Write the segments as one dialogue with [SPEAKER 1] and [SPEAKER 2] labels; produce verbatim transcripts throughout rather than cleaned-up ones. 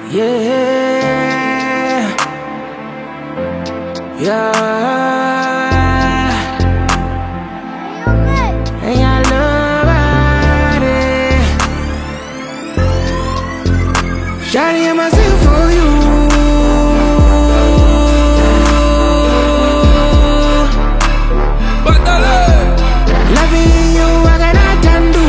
[SPEAKER 1] Yeah, yeah. And I love it. Shawty, I'ma sing for you. But the love, loving you, I cannot undo.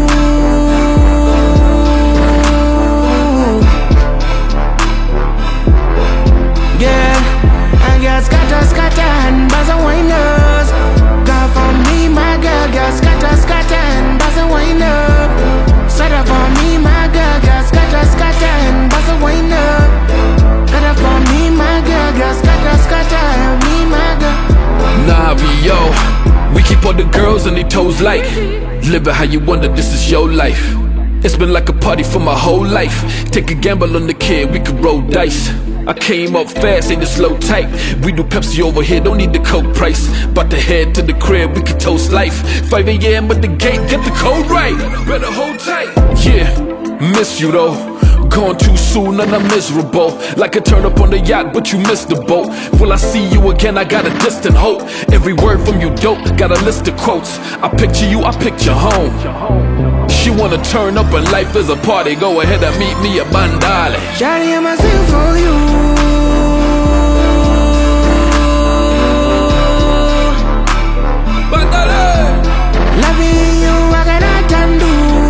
[SPEAKER 1] Yeah, I got scatter, scatter, and buzz and winners. God for me, my girl, got scatter, scatter, and buzz and winners. Scatter for me, my girl, got scatter, scatter, and buzz and winners. Scatter for me, my girl, got scatter, scatter, and me, my girl.
[SPEAKER 2] Nah, we yo, we keep all the girls on their toes like live it how you wonder, this is your life. It's been like a party for my whole life. Take a gamble on the kid, we could roll dice. I came up fast, ain't the slow type. We do Pepsi over here, don't need the Coke price. Bout to head to the crib, we can toast life. five A M at the gate, get the code right. Better hold tight. Yeah, miss you though. Gone too soon and I'm miserable. Like a turn up on the yacht, but you missed the boat. Will I see you again? I got a distant hope. Every word from you dope, got a list of quotes. I picture you, I picture home. She wanna turn up and life is a party. Go ahead and meet me at Bandale.
[SPEAKER 1] Shawty, I'ma sing for you.
[SPEAKER 2] Bandale.
[SPEAKER 1] Loving you, I cannot undo.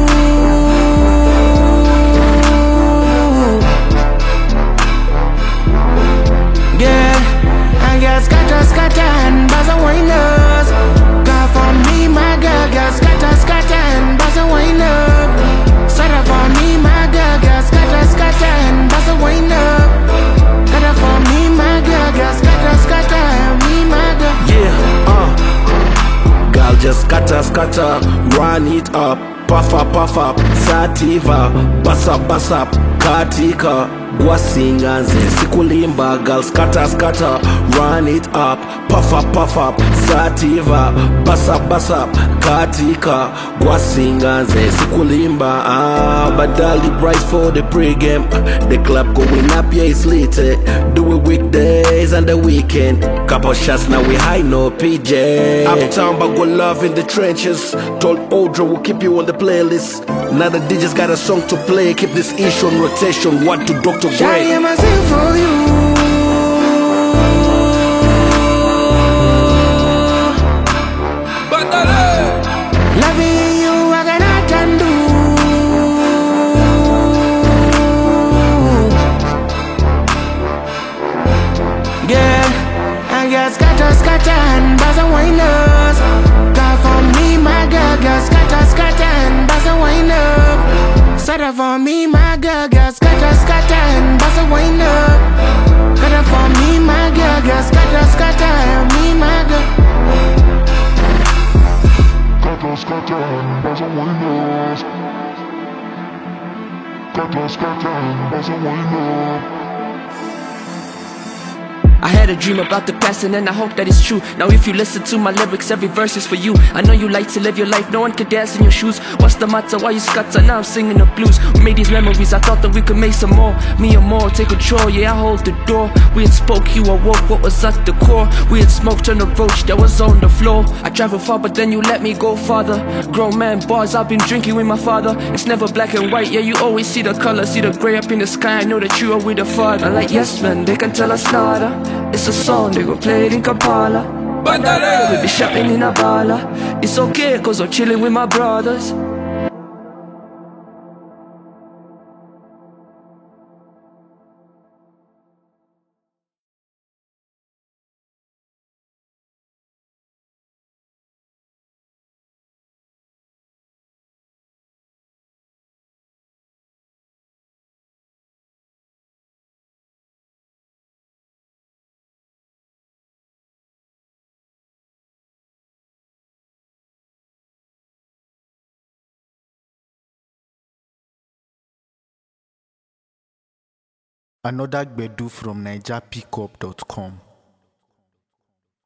[SPEAKER 1] Yeah, I got scatter, scatter, and buzz and winners. God for me, my girl, got scatter, scatter, and buzz and winners. Scatter for me, my girl, got scatter, scatter, and buzz and winners. Scatter for me, my girl, got scatter, scatter, and me, my girl.
[SPEAKER 3] Yeah, uh girl, just scatter, scatter, run it up. Puff up, puff up, sativa, bust up, bust up, katika, gwasinga nze sikulimba. Girl, scatter, scatter, run it up. Puff up, puff up, sativa, bust up, bust up, katika, gwasinga nze sikulimba. Ah, badali price for the pregame. The club going up, yeah, it's lit. eh. Do it weekdays and the weekend. Couple shots, now we high, no P J. Uptown, but go love in the trenches. Told Audra we'll keep you on the playlist. Now the D J's got a song to play. Keep this issue on rotation. What to Doctor
[SPEAKER 1] Shawty,
[SPEAKER 3] Gray?
[SPEAKER 1] I'ma sing for you.
[SPEAKER 2] Bandale.
[SPEAKER 1] Loving you, I cannot undo. Yeah, I got scatter, scatter, and buzz and winners. God for me, my girl, got scatter, scatter, and buzz and winners. Scatter for me, my girl, got scatter, scatter, and buzz and winners. Scatter for me, my girl, got scatter, scatter, and me, my girl.
[SPEAKER 4] Scatter, scatter, and buzz and windows. Scatter, scatter, and buzz and windows.
[SPEAKER 5] I had a dream about the past and then I hope that it's true. Now if you listen to my lyrics, every verse is for you. I know you like to live your life, no one could dance in your shoes. What's the matter, why you scatter? Now I'm singing the blues. We made these memories, I thought that we could make some more. Me and more, take control, yeah, I hold the door. We had spoke, you awoke, what was at the core? We had smoked on the roach that was on the floor. I traveled far, but then you let me go farther. Grown man bars, I've been drinking with my father. It's never black and white, yeah, you always see the color. See the grey up in the sky, I know that you are with the father. I'm like, yes man, they can tell us nada. It's a song, they gon' play it in Kampala.
[SPEAKER 2] Bandale.
[SPEAKER 5] We be shopping in a bala. It's okay, cause I'm chilling with my brothers.
[SPEAKER 6] Another Gbedu from Niger Pickup dot com.